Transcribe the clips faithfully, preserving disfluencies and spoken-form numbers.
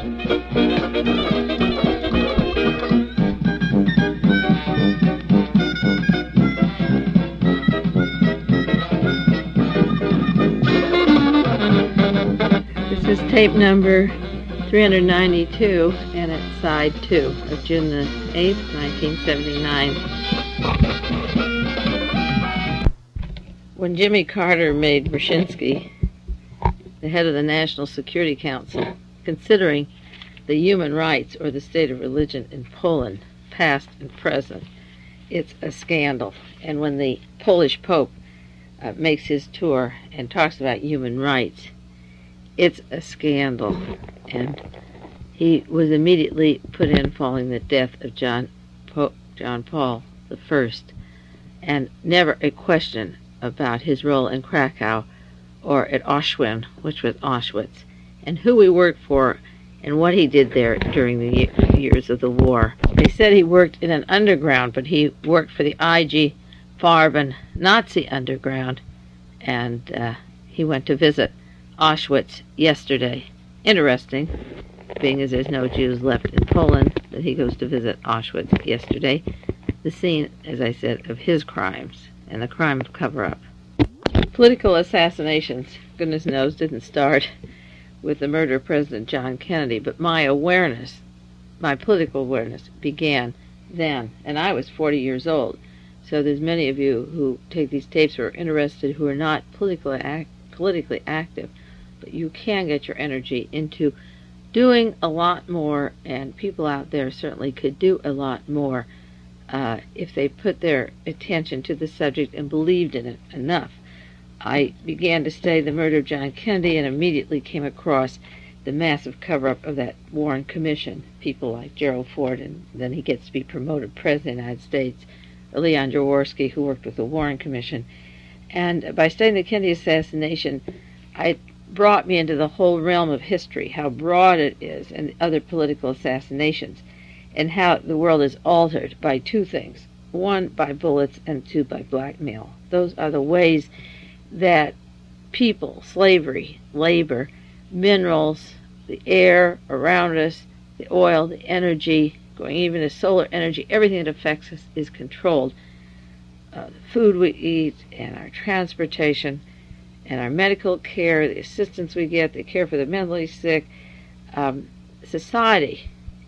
This is tape number three hundred ninety-two, and it's side two of June the eighth, nineteen seventy-nine. When Jimmy Carter made Brzezinski the head of the National Security Council, considering the human rights or the state of religion in Poland, past and present, it's a scandal. And when the Polish Pope uh, makes his tour and talks about human rights, it's a scandal. And he was immediately put in following the death of John po- John Paul the First, and never a question about his role in Krakow or at Auschwitz, which was Auschwitz, and who he worked for and what he did there during the years of the war. They said he worked in an underground, but he worked for the I G Farben Nazi underground, and uh, he went to visit Auschwitz yesterday. Interesting, being as there's no Jews left in Poland, that he goes to visit Auschwitz yesterday, the scene, as I said, of his crimes and the crime of cover-up. Political assassinations, goodness knows, didn't start with the murder of President John Kennedy, but my awareness, my political awareness, began then, and I was forty years old. So there's many of you who take these tapes who are interested, who are not politically act, politically active, but you can get your energy into doing a lot more, and people out there certainly could do a lot more uh, if they put their attention to the subject and believed in it enough. I began to study the murder of John Kennedy and immediately came across the massive cover-up of that Warren Commission, people like Gerald Ford, and then he gets to be promoted President of the United States, or Leon Jaworski, who worked with the Warren Commission. And by studying the Kennedy assassination, it brought me into the whole realm of history, how broad it is, and other political assassinations, and how the world is altered by two things. One, by bullets, and two, by blackmail. Those are the ways that people, slavery, labor, minerals, the air around us, the oil, the energy, going even to solar energy, everything that affects us is controlled. Uh, the food we eat, and our transportation, and our medical care, the assistance we get, the care for the mentally sick, um, society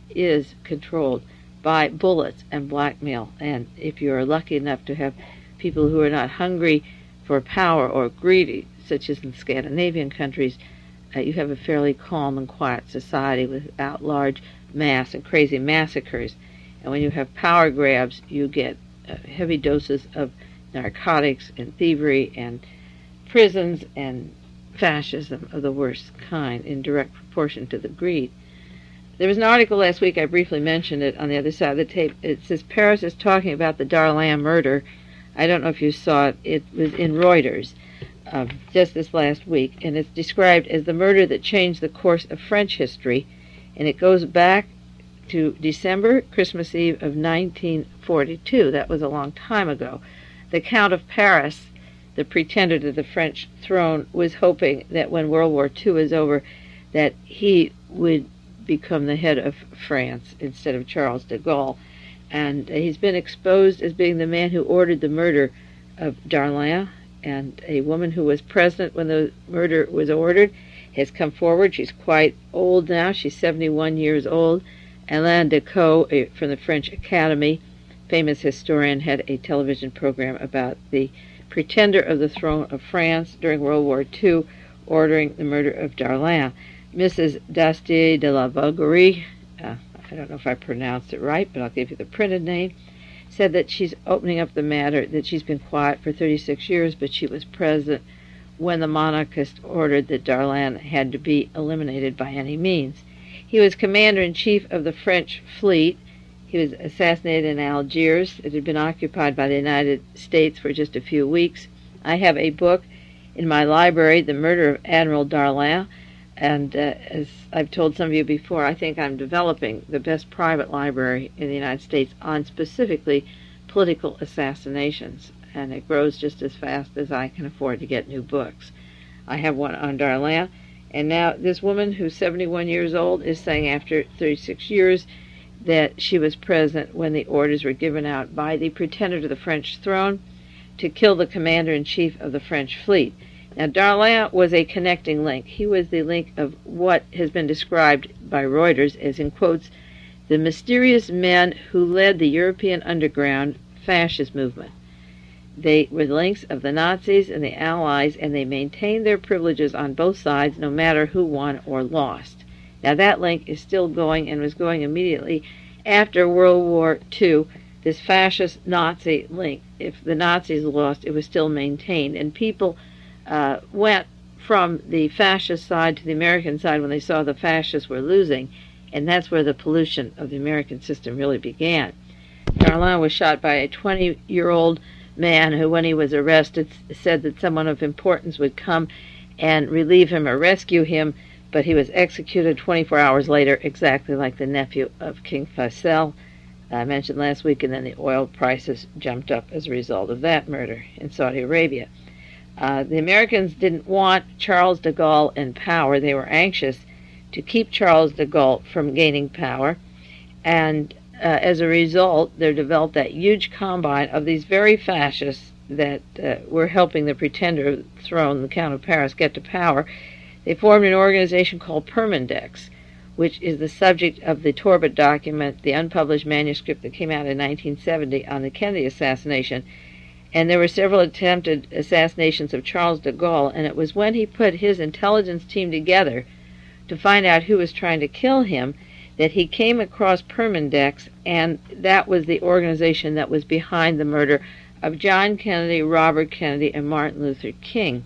is controlled by bullets and blackmail. And if you are lucky enough to have people who are not hungry for power or greedy, such as in Scandinavian countries, uh, you have a fairly calm and quiet society without large mass and crazy massacres. And when you have power grabs, you get uh, heavy doses of narcotics and thievery and prisons and fascism of the worst kind in direct proportion to the greed. There was an article last week, I briefly mentioned it on the other side of the tape. It says Paris is talking about the Darlan murder. I don't know if you saw it. It was in Reuters um, just this last week, and it's described as the murder that changed the course of French history, and it goes back to December, Christmas Eve of nineteen forty-two. That was a long time ago. The Count of Paris, the pretender to the French throne, was hoping that when World War Two is over, that he would become the head of France instead of Charles de Gaulle. And he's been exposed as being the man who ordered the murder of Darlan, and a woman who was present when the murder was ordered has come forward. She's quite old now. She's seventy-one years old. Alain Decaux from the French Academy, famous historian, had a television program about the pretender of the throne of France during World War Two, ordering the murder of Darlan. Missus Dastier de la Vaugerie, uh, I don't know if I pronounced it right, but I'll give you the printed name, said that she's opening up the matter, that she's been quiet for thirty-six years, but she was present when the monarchist ordered that Darlan had to be eliminated by any means. He was commander-in-chief of the French fleet. He was assassinated in Algiers. It had been occupied by the United States for just a few weeks. I have a book in my library, The Murder of Admiral Darlan, and uh, as I've told some of you before, I think I'm developing the best private library in the United States on specifically political assassinations, and it grows just as fast as I can afford to get new books. I have one on Darlan, And now this woman, who's seventy-one years old, is saying after thirty-six years that she was present when the orders were given out by the pretender to the French throne to kill the commander-in-chief of the French fleet. Now, Darlan was a connecting link. He was the link of what has been described by Reuters as, in quotes, the mysterious men who led the European underground fascist movement. They were the links of the Nazis and the Allies, and they maintained their privileges on both sides, no matter who won or lost. Now, that link is still going and was going immediately after World War Two. This fascist Nazi link, if the Nazis lost, it was still maintained, and people uh, went from the fascist side to the American side when they saw the fascists were losing, and that's where the pollution of the American system really began. Darlan was shot by a twenty-year-old man who, when he was arrested, said that someone of importance would come and relieve him or rescue him, but he was executed twenty-four hours later, exactly like the nephew of King Faisal I mentioned last week, and then the oil prices jumped up as a result of that murder in Saudi Arabia. Uh, the Americans didn't want Charles de Gaulle in power. They were anxious to keep Charles de Gaulle from gaining power, and uh, as a result, there developed that huge combine of these very fascists that uh, were helping the pretender of the throne, the Count of Paris, get to power. They formed an organization called Permindex, which is the subject of the Torbet document, the unpublished manuscript that came out in nineteen seventy on the Kennedy assassination. And there were several attempted assassinations of Charles de Gaulle, and it was when he put his intelligence team together to find out who was trying to kill him that he came across Permindex, and that was the organization that was behind the murder of John Kennedy, Robert Kennedy, and Martin Luther King.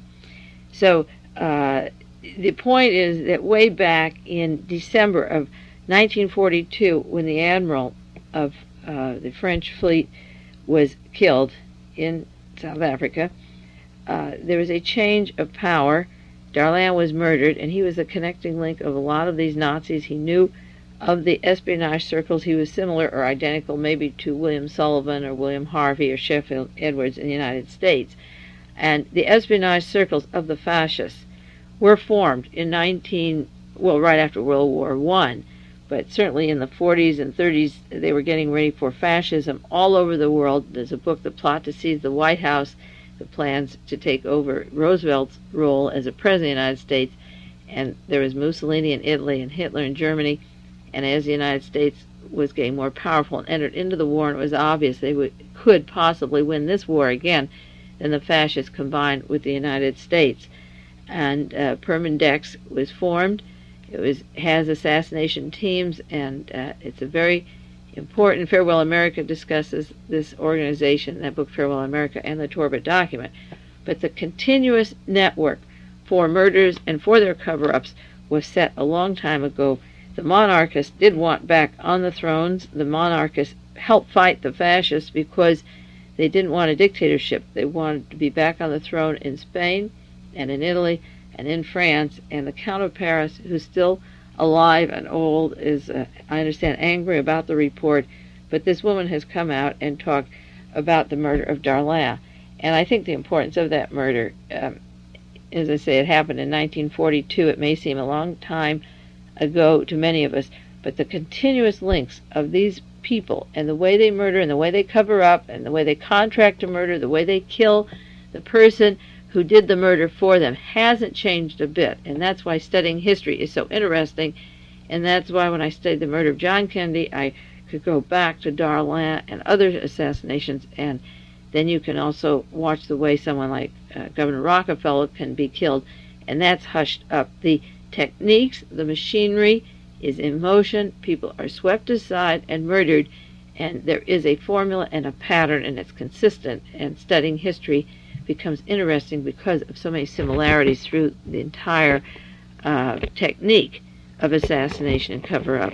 So uh, the point is that way back in December of nineteen forty-two, when the admiral of uh, the French fleet was killed in South Africa, uh, there was a change of power. Darlan was murdered, and he was a connecting link of a lot of these Nazis. He knew of the espionage circles. He was similar or identical maybe to William Sullivan or William Harvey or Sheffield Edwards in the United States. And the espionage circles of the fascists were formed in nineteen, well, right after World War One, but certainly in the forties and thirties, they were getting ready for fascism all over the world. There's a book, The Plot to Seize the White House, the plans to take over Roosevelt's role as a president of the United States, and there was Mussolini in Italy and Hitler in Germany, and as the United States was getting more powerful and entered into the war, and it was obvious they would, could possibly win this war again, then the fascists combined with the United States. And uh, Permindex was formed. It was has assassination teams, and uh, it's a very important. Farewell America discusses this organization, that book Farewell America, and the Torbet document. But the continuous network for murders and for their cover-ups was set a long time ago. The monarchists did want back on the thrones. The monarchists helped fight the fascists because they didn't want a dictatorship. They wanted to be back on the throne in Spain and in Italy and in France. And the Count of Paris, who's still alive and old, is, uh, I understand, angry about the report. But this woman has come out and talked about the murder of Darlan. And I think the importance of that murder, um, as I say, it happened in nineteen forty-two. It may seem a long time ago to many of us, but the continuous links of these people and the way they murder and the way they cover up and the way they contract to murder, the way they kill the person who did the murder for them hasn't changed a bit. And that's why studying history is so interesting, and that's why when I studied the murder of John Kennedy, I could go back to Darlan and other assassinations, and then you can also watch the way someone like uh, Governor Rockefeller can be killed, and that's hushed up. The techniques, the machinery is in motion. People are swept aside and murdered, and there is a formula and a pattern, and it's consistent, and studying history becomes interesting because of so many similarities through the entire uh, technique of assassination and cover-up.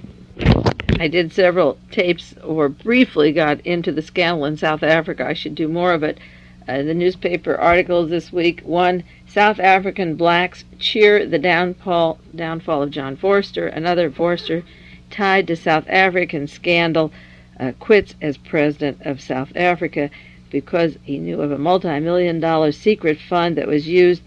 I did several tapes, or briefly got into the scandal in South Africa. I should do more of it. Uh, the newspaper articles this week: one, South African blacks cheer the downfall, downfall of John Vorster. Another, Vorster, tied to South African scandal, uh, quits as president of South Africa because he knew of a multi-million dollar secret fund that was used to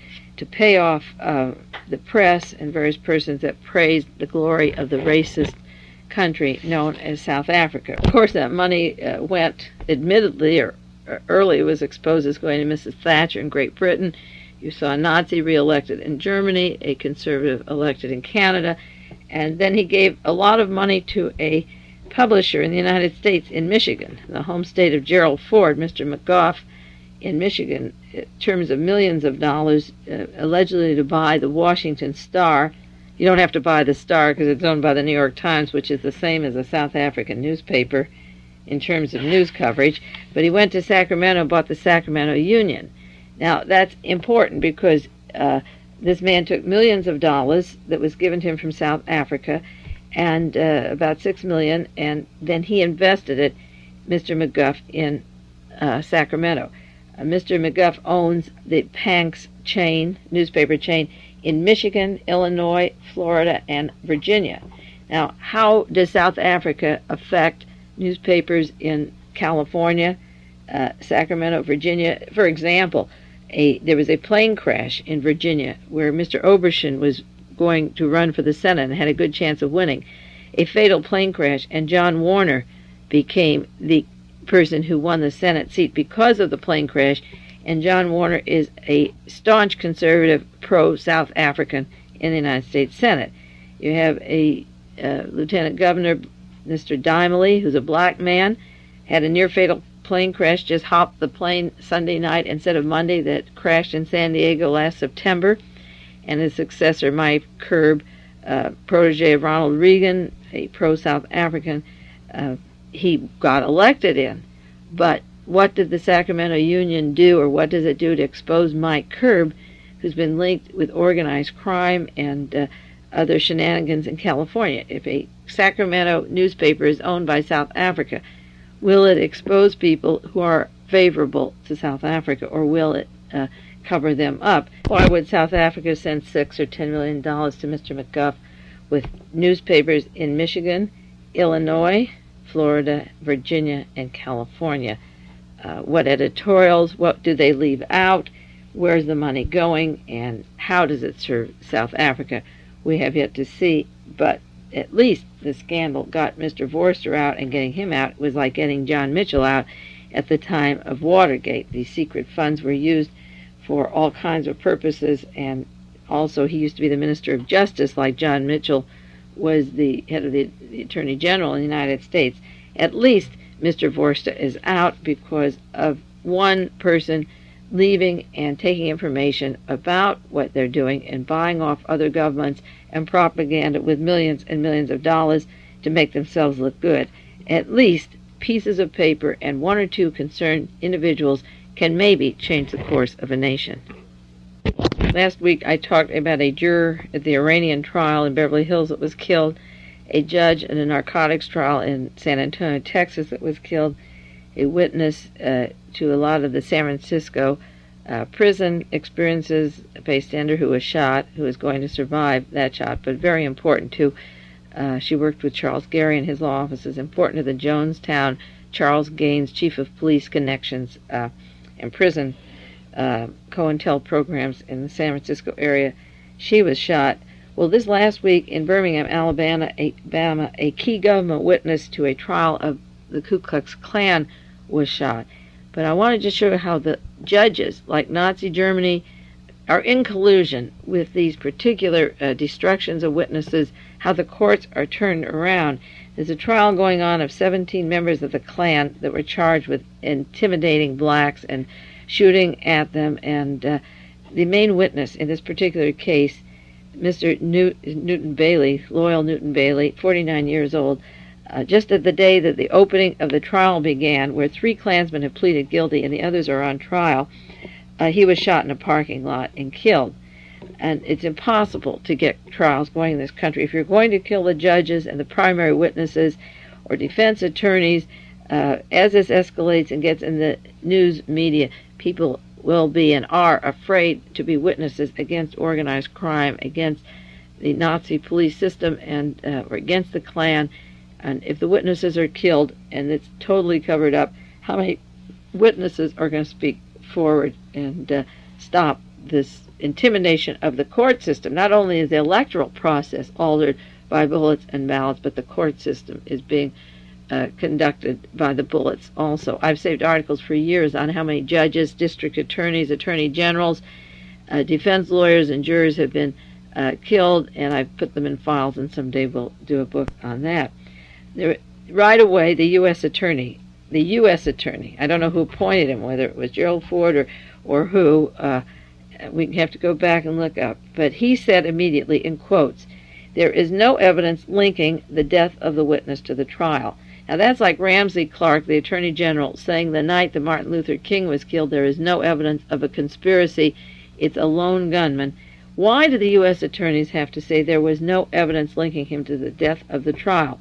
to pay off uh, the press and various persons that praised the glory of the racist country known as South Africa. Of course, that money uh, went, admittedly, or, or early it was exposed as going to Missus Thatcher in Great Britain. You saw a Nazi re-elected in Germany, a conservative elected in Canada, and then he gave a lot of money to a publisher in the United States in Michigan, the home state of Gerald Ford, Mister McGough, in Michigan, in terms of millions of dollars, uh, allegedly to buy the Washington Star. You don't have to buy the Star because it's owned by the New York Times, which is the same as a South African newspaper in terms of news coverage. But he went to Sacramento and bought the Sacramento Union. Now, that's important because uh, this man took millions of dollars that was given to him from South Africa, and uh, about six million dollars, and then he invested it, Mister McGough, in uh, Sacramento. Uh, Mister McGough owns the Panks chain, newspaper chain, in Michigan, Illinois, Florida, and Virginia. Now, how does South Africa affect newspapers in California, uh, Sacramento, Virginia? For example, a, there was a plane crash in Virginia where Mister Oberschen was going to run for the Senate and had a good chance of winning. A fatal plane crash, and John Warner became the person who won the Senate seat because of the plane crash. And John Warner is a staunch conservative, pro-South African in the United States Senate. You have a uh, Lieutenant Governor, Mister Dimely, who's a black man, had a near-fatal plane crash, just hopped the plane Sunday night instead of Monday that crashed in San Diego last September. And his successor, Mike Kerb, uh, protege of Ronald Reagan, a pro-South African, uh, he got elected in. But what did the Sacramento Union do, or what does it do to expose Mike Kerb, who's been linked with organized crime and uh, other shenanigans in California? If a Sacramento newspaper is owned by South Africa, will it expose people who are favorable to South Africa, or will it uh, cover them up? Why would South Africa send six or ten million dollars to Mister McGough with newspapers in Michigan, Illinois, Florida, Virginia, and California? Uh, what editorials, what do they leave out, where's the money going, and how does it serve South Africa? We have yet to see, but at least the scandal got Mister Vorster out, and getting him out was like getting John Mitchell out at the time of Watergate. These secret funds were used for all kinds of purposes, and also he used to be the Minister of Justice, like John Mitchell was the head of the, the Attorney General in the United States. At least Mister Vorster is out because of one person leaving and taking information about what they're doing and buying off other governments and propaganda with millions and millions of dollars to make themselves look good. At least pieces of paper and one or two concerned individuals can maybe change the course of a nation. Last week I talked about a juror at the Iranian trial in Beverly Hills that was killed, a judge in a narcotics trial in San Antonio, Texas that was killed, a witness uh, to a lot of the San Francisco uh, prison experiences, a bystander who was shot, who is going to survive that shot, but very important too. Uh, she worked with Charles Gary and his law offices, important to the Jonestown, Charles Gaines, chief of police connections uh, and prison uh, COINTEL programs in the San Francisco area. She was shot. Well, this last week in Birmingham, Alabama, Alabama, a key government witness to a trial of the Ku Klux Klan was shot. But I want to just show you how the judges, like Nazi Germany, are in collusion with these particular uh, destructions of witnesses, how the courts are turned around. There's a trial going on of seventeen members of the Klan that were charged with intimidating blacks and shooting at them, and uh, the main witness in this particular case, Mister Newt, Newton Bailey, Loyal Newton Bailey, forty-nine years old, uh, just at the day that the opening of the trial began, where three Klansmen have pleaded guilty and the others are on trial, uh, he was shot in a parking lot and killed. And it's impossible to get trials going in this country. If you're going to kill the judges and the primary witnesses or defense attorneys, uh, as this escalates and gets in the news media, people will be and are afraid to be witnesses against organized crime, against the Nazi police system, and uh, or against the Klan. And if the witnesses are killed and it's totally covered up, how many witnesses are going to speak forward and uh, stop this intimidation of the court system. Not only is the electoral process altered by bullets and ballots, but the court system is being uh, conducted by the bullets also. I've saved articles for years on how many judges, district attorneys, attorney generals, uh, defense lawyers, and jurors have been uh, killed, and I've put them in files, and someday we'll do a book on that. There, right away, the U S attorney, the U S attorney, I don't know who appointed him, whether it was Gerald Ford or, or who, uh, we have to go back and look up, but he said immediately, in quotes, "There is no evidence linking the death of the witness to the trial." Now that's like Ramsey Clark, the Attorney General, saying the night that Martin Luther King was killed, there is no evidence of a conspiracy, it's a lone gunman. Why do the U S attorneys have to say there was no evidence linking him to the death of the trial?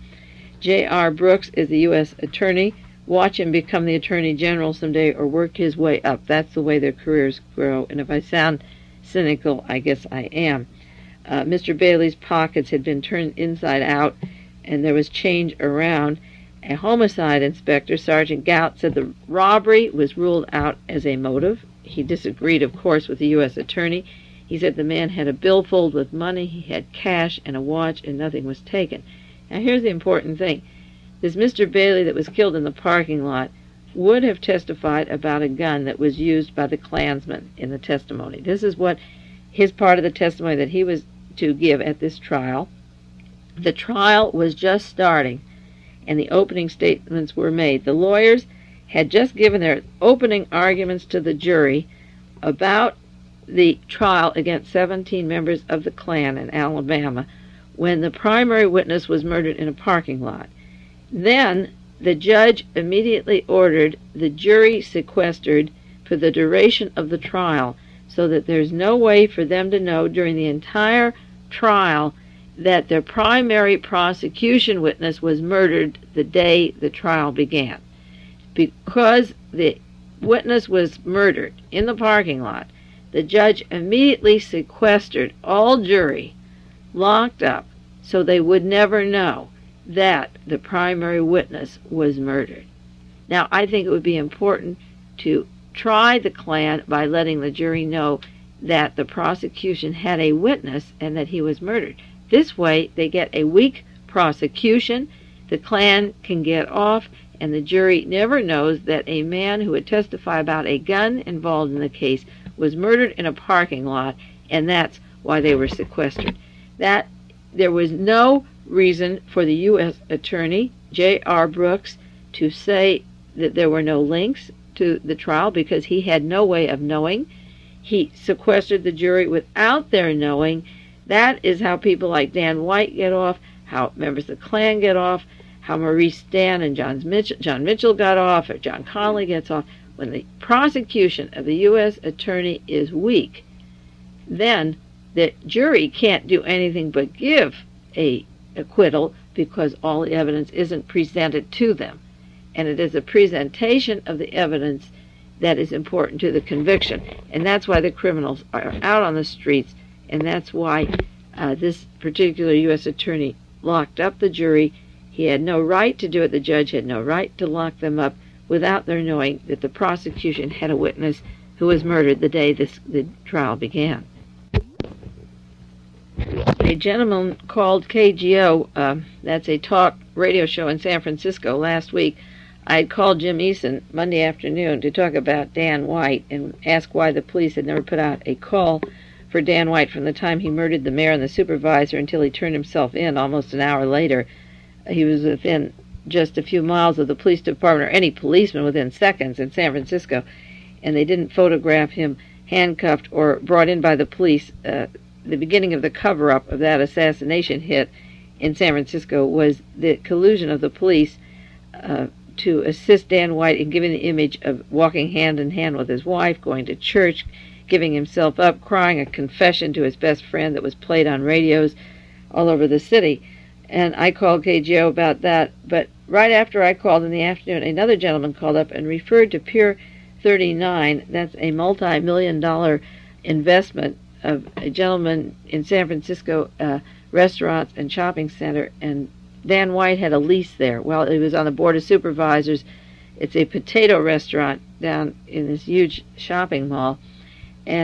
J R Brooks is the U S attorney. Watch him become the Attorney General someday or work his way up. That's the way their careers grow. And if I sound cynical, I guess I am. Uh, Mister Bailey's pockets had been turned inside out, and there was change around. A homicide inspector, Sergeant Gout, said the robbery was ruled out as a motive. He disagreed, of course, with the U S attorney. He said the man had a billfold with money, he had cash and a watch, and nothing was taken. Now here's the important thing. This Mister Bailey that was killed in the parking lot would have testified about a gun that was used by the Klansmen in the testimony. This is what his part of the testimony that he was to give at this trial. The trial was just starting, and the opening statements were made. The lawyers had just given their opening arguments to the jury about the trial against seventeen members of the Klan in Alabama when the primary witness was murdered in a parking lot. Then the judge immediately ordered the jury sequestered for the duration of the trial so that there's no way for them to know during the entire trial that their primary prosecution witness was murdered the day the trial began. Because the witness was murdered in the parking lot, the judge immediately sequestered all jury, locked up, so they would never know that the primary witness was murdered. Now, I think it would be important to try the Klan by letting the jury know that the prosecution had a witness and that he was murdered. This way, they get a weak prosecution, the Klan can get off, and the jury never knows that a man who would testify about a gun involved in the case was murdered in a parking lot, and that's why they were sequestered. That there was no reason for the U S attorney, J R Brooks, to say that there were no links to the trial because he had no way of knowing. He sequestered the jury without their knowing. That is how people like Dan White get off, how members of the Klan get off, how Maurice Stan and John Mitchell, John Mitchell got off, or John Connolly gets off. When the prosecution of the U S attorney is weak, then the jury can't do anything but give a acquittal because all the evidence isn't presented to them. And it is a presentation of the evidence that is important to the conviction. And that's why the criminals are out on the streets, and that's why uh, this particular U S attorney locked up the jury. He had no right to do it. The judge had no right to lock them up without their knowing that the prosecution had a witness who was murdered the day this, the trial began. A gentleman called K G O, uh, that's a talk radio show in San Francisco last week. I had called Jim Eason Monday afternoon to talk about Dan White and ask why the police had never put out a call for Dan White from the time he murdered the mayor and the supervisor until he turned himself in almost an hour later. He was within just a few miles of the police department, or any policeman within seconds in San Francisco, and they didn't photograph him handcuffed or brought in by the police. Uh, the beginning of the cover-up of that assassination hit in San Francisco was the collusion of the police uh, to assist Dan White in giving the image of walking hand in hand with his wife, going to church, giving himself up, crying a confession to his best friend that was played on radios all over the city. And I called K G O about that, but right after I called in the afternoon, another gentleman called up and referred to Pier thirty-nine. That's a multi-million dollar investment of a gentleman in San Francisco, uh, restaurants and shopping center, and Dan White had a lease there. Well, he was on the board of supervisors. It's a potato restaurant down in this huge shopping mall, and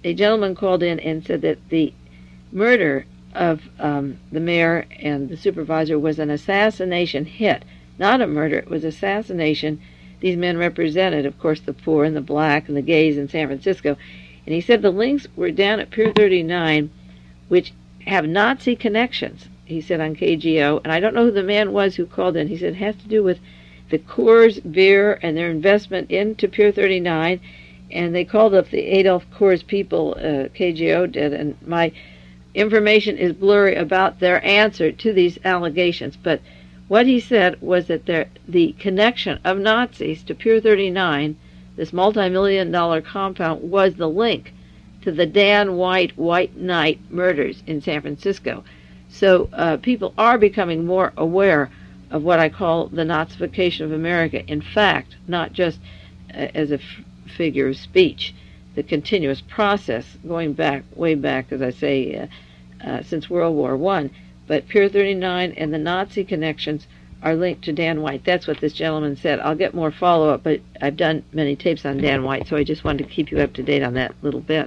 a gentleman called in and said that the murder of um, the mayor and the supervisor was an assassination hit. Not a murder, it was assassination. These men represented, of course, the poor and the black and the gays in San Francisco. And he said the links were down at Pier thirty-nine, which have Nazi connections, he said on K G O. And I don't know who the man was who called in. He said it has to do with the Coors beer and their investment into Pier thirty-nine. And they called up the Adolf Coors people, uh, K G O did, and my information is blurry about their answer to these allegations. But what he said was that there, the connection of Nazis to Pier thirty-nine, this multi-million dollar compound, was the link to the Dan White White Night murders in San Francisco. So uh, people are becoming more aware of what I call the Nazification of America. In fact, not just uh, as a f- figure of speech, the continuous process going back, way back, as I say, uh, uh, since World War One. But Pier thirty-nine and the Nazi connections are linked to Dan White. That's what this gentleman said. I'll get more follow-up, but I've done many tapes on Dan White, so I just wanted to keep you up to date on that little bit.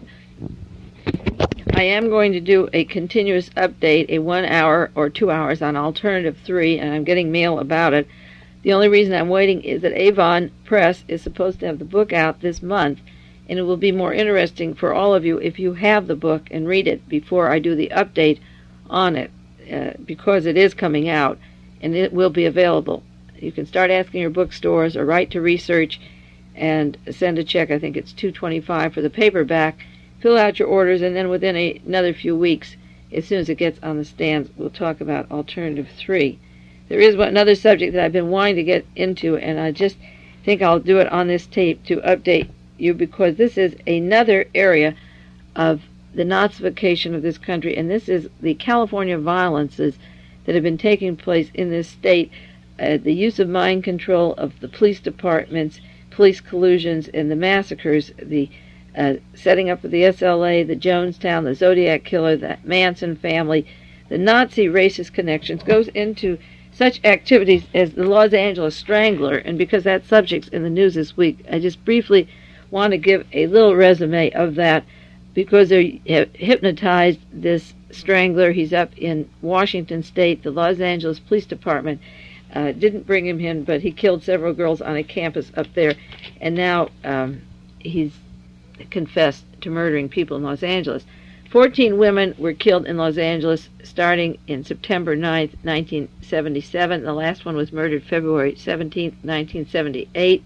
I am going to do a continuous update, a one hour or two hours on Alternative three, and I'm getting mail about it. The only reason I'm waiting is that Avon Press is supposed to have the book out this month, and it will be more interesting for all of you if you have the book and read it before I do the update on it, uh, because it is coming out, and it will be available. You can start asking your bookstores or write to Research and send a check. I think it's two dollars and twenty-five cents for the paperback. Fill out your orders, and then within a, another few weeks, as soon as it gets on the stands, we'll talk about Alternative three. There is one, another subject that I've been wanting to get into, and I just think I'll do it on this tape to update you, because this is another area of the Nazification of this country, and this is the California violences that have been taking place in this state, uh, the use of mind control of the police departments, police collusions, and the massacres, the uh, setting up of the S L A, the Jonestown, the Zodiac Killer, the Manson family, the Nazi racist connections, goes into such activities as the Los Angeles Strangler. And because that subject's in the news this week, I just briefly want to give a little resume of that, because they have hypnotized this Strangler. He's up in Washington State. The Los Angeles Police Department uh, didn't bring him in, but he killed several girls on a campus up there, and now um, he's confessed to murdering people in Los Angeles. Fourteen women were killed in Los Angeles starting in September ninth, nineteen seventy-seven. The last one was murdered February seventeenth, nineteen seventy-eight.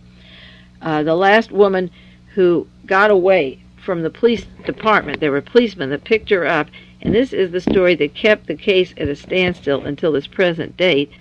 Uh, the last woman who got away from the police department, there were policemen that picked her up, and this is the story that kept the case at a standstill until this present date.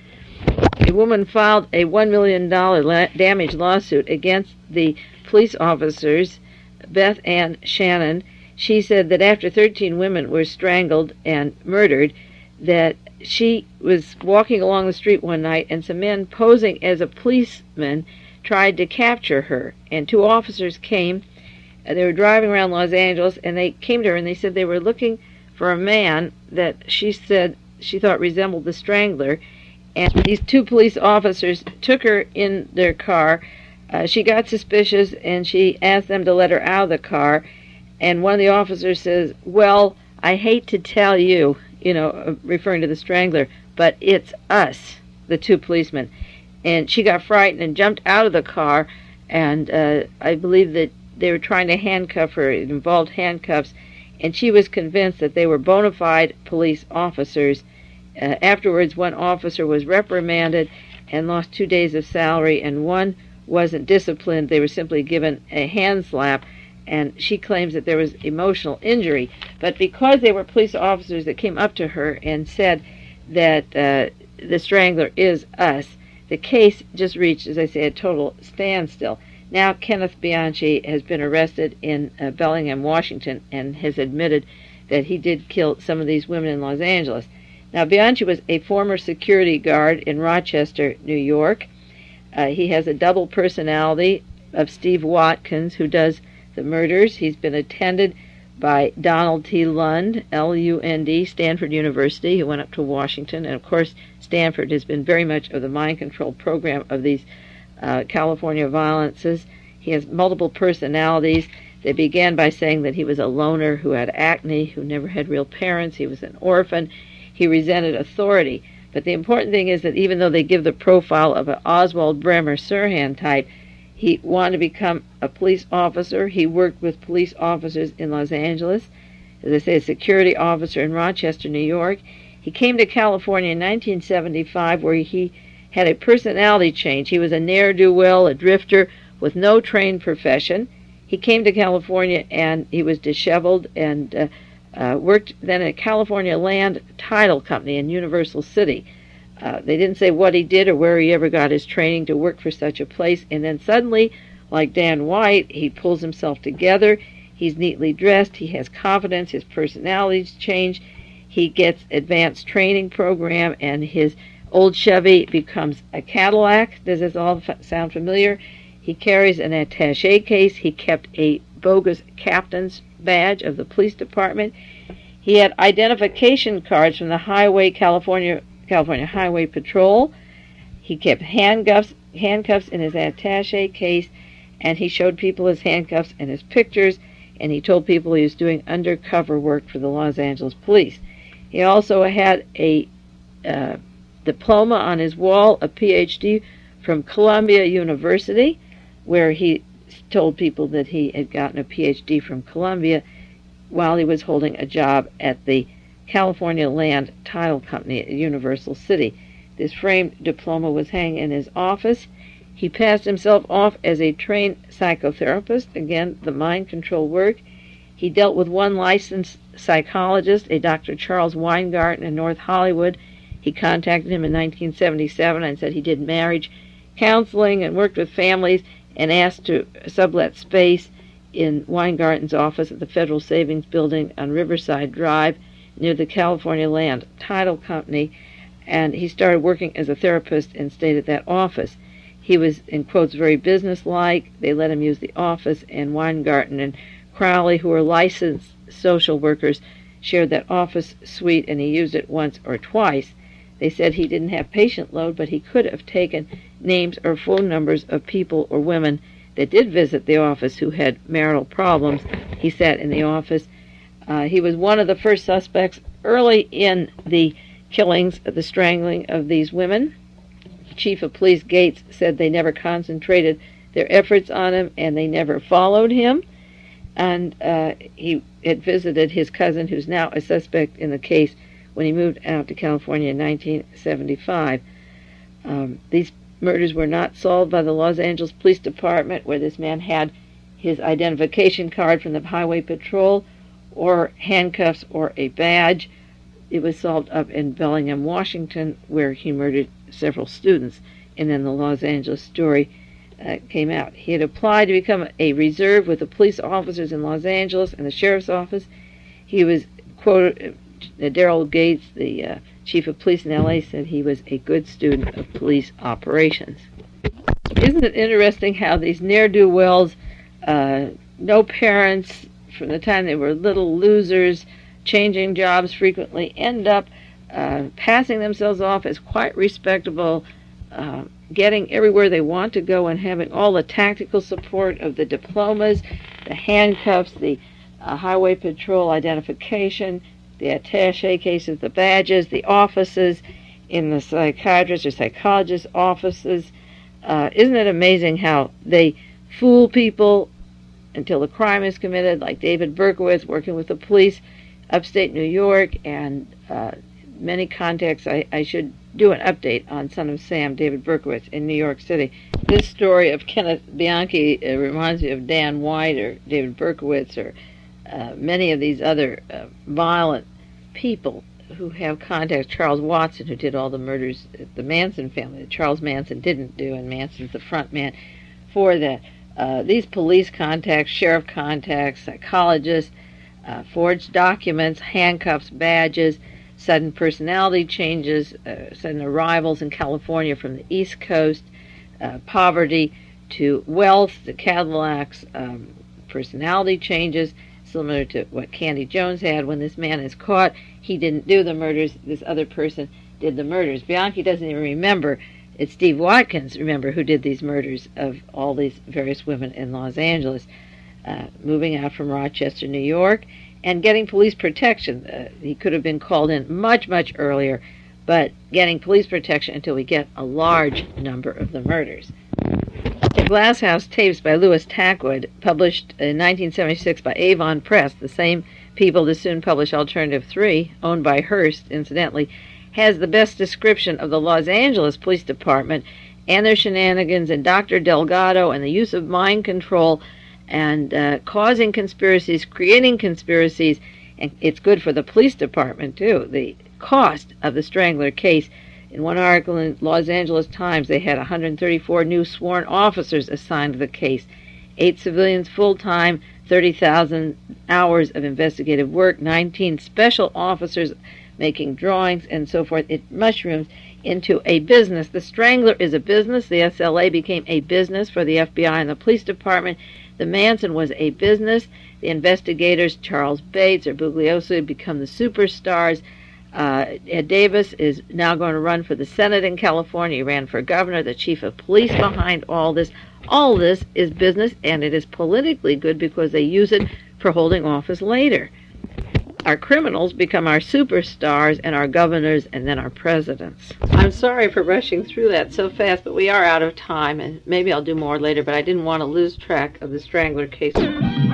A woman filed a one million dollars la- damage lawsuit against the police officers, Beth Ann Shannon. She said that after thirteen women were strangled and murdered, that she was walking along the street one night and some men posing as a policeman tried to capture her, and two officers came. They were driving around Los Angeles, and they came to her and they said they were looking for a man that she said she thought resembled the Strangler, and these two police officers took her in their car. Uh, she got suspicious, and she asked them to let her out of the car, and one of the officers says, "Well, I hate to tell you," you know, referring to the Strangler, "but it's us," the two policemen. And she got frightened and jumped out of the car, and uh, I believe that they were trying to handcuff her. It involved handcuffs, and she was convinced that they were bona fide police officers. Uh, afterwards, one officer was reprimanded and lost two days of salary, and one wasn't disciplined. They were simply given a hand slap, and she claims that there was emotional injury. But because they were police officers that came up to her and said that uh, the Strangler is us, the case just reached, as I say, a total standstill. Now Kenneth Bianchi has been arrested in uh, Bellingham, Washington, and has admitted that he did kill some of these women in Los Angeles. Now, Bianchi was a former security guard in Rochester, New York. Uh, he has a double personality of Steve Watkins, who does the murders. He's been attended by Donald T. Lund, L U N D, Stanford University, who went up to Washington. And, of course, Stanford has been very much of the mind control program of these uh, California violences. He has multiple personalities. They began by saying that he was a loner who had acne, who never had real parents, he was an orphan, he resented authority. But the important thing is that even though they give the profile of an Oswald Bremer Sirhan type, he wanted to become a police officer. He worked with police officers in Los Angeles, as I say, a security officer in Rochester, New York. He came to California in nineteen seventy-five, where he had a personality change. He was a ne'er-do-well, a drifter with no trained profession. He came to California and he was disheveled and uh, uh, worked then at a California Land Title Company in Universal City. Uh, they didn't say what he did or where he ever got his training to work for such a place. And then suddenly, like Dan White, he pulls himself together. He's neatly dressed. He has confidence. His personality's changed. He gets advanced training program, and his old Chevy becomes a Cadillac. Does this all f- sound familiar? He carries an attaché case. He kept a bogus captain's badge of the police department. He had identification cards from the Highway California California Highway Patrol. He kept handcuffs handcuffs in his attaché case, and he showed people his handcuffs and his pictures, and he told people he was doing undercover work for the Los Angeles police. He also had a uh, diploma on his wall, a P H D from Columbia University, where he told people that he had gotten a P H D from Columbia while he was holding a job at the California Land Title Company at Universal City. This framed diploma was hanging in his office. He passed himself off as a trained psychotherapist, again, the mind control work. He dealt with one licensed psychologist, a Doctor Charles Weingarten in North Hollywood. He contacted him in nineteen seventy-seven and said he did marriage counseling and worked with families, and asked to sublet space in Weingarten's office at the Federal Savings Building on Riverside Drive near the California Land Title Company, and he started working as a therapist and stayed at that office. He was, in quotes, very businesslike. They let him use the office, and Weingarten and Crowley, who were licensed social workers, shared that office suite, and he used it once or twice. They said he didn't have patient load, but he could have taken names or phone numbers of people or women that did visit the office who had marital problems. He sat in the office. Uh, he was one of the first suspects early in the killings, the strangling of these women. Chief of Police Gates said they never concentrated their efforts on him and they never followed him. And uh, he had visited his cousin, who's now a suspect in the case, when he moved out to California in nineteen seventy-five. Um, these murders were not solved by the Los Angeles Police Department, where this man had his identification card from the Highway Patrol, or handcuffs, or a badge. It was solved up in Bellingham, Washington, where he murdered several students, and then the Los Angeles story uh, came out. He had applied to become a reserve with the police officers in Los Angeles and the sheriff's office. He was quoted, uh, Daryl Gates, the uh, chief of police in L A, said he was a good student of police operations. Isn't it interesting how these ne'er-do-wells, uh, no parents, from the time they were little losers, changing jobs frequently, end up uh, passing themselves off as quite respectable, uh, getting everywhere they want to go, and having all the tactical support of the diplomas, the handcuffs, the uh, highway patrol identification, the attaché cases, the badges, the offices in the psychiatrist or psychologist offices. Uh, isn't it amazing how they fool people until the crime is committed, like David Berkowitz working with the police upstate New York, and uh, many contacts. I, I should do an update on Son of Sam, David Berkowitz, in New York City. This story of Kenneth Bianchi uh, reminds me of Dan White or David Berkowitz or uh, many of these other uh, violent people who have contacts. Charles Watson, who did all the murders at the Manson family, that Charles Manson didn't do, and Manson's the front man for that. Uh, these police contacts, sheriff contacts, psychologists, uh, forged documents, handcuffs, badges, sudden personality changes, uh, sudden arrivals in California from the East Coast, uh, poverty to wealth, to Cadillacs, um, personality changes, similar to what Candy Jones had. When this man is caught, he didn't do the murders, this other person did the murders. Bianchi doesn't even remember. It's Steve Watkins, remember, who did these murders of all these various women in Los Angeles. uh, moving out from Rochester, New York, and getting police protection. Uh, he could have been called in much, much earlier, but getting police protection until we get a large number of the murders. The Glass House Tapes by Louis Tackwood, published in nineteen seventy-six by Avon Press, the same people to soon publish Alternative three, owned by Hearst, incidentally, has the best description of the Los Angeles Police Department and their shenanigans and Doctor Delgado and the use of mind control and uh, causing conspiracies, creating conspiracies, and it's good for the police department, too. The cost of the Strangler case, in one article in Los Angeles Times, they had one hundred thirty-four new sworn officers assigned to the case, eight civilians full-time, thirty thousand hours of investigative work, nineteen special officers making drawings, and so forth. It mushrooms into a business. The Strangler is a business. The S L A became a business for the F B I and the police department. The Manson was a business. The investigators, Charles Bates or Bugliosi, had become the superstars. Uh, Ed Davis is now going to run for the Senate in California. He ran for governor, the chief of police behind all this. All this is business, and it is politically good because they use it for holding office later. Our criminals become our superstars and our governors and then our presidents. I'm sorry for rushing through that so fast, but we are out of time, and maybe I'll do more later, but I didn't want to lose track of the Strangler case.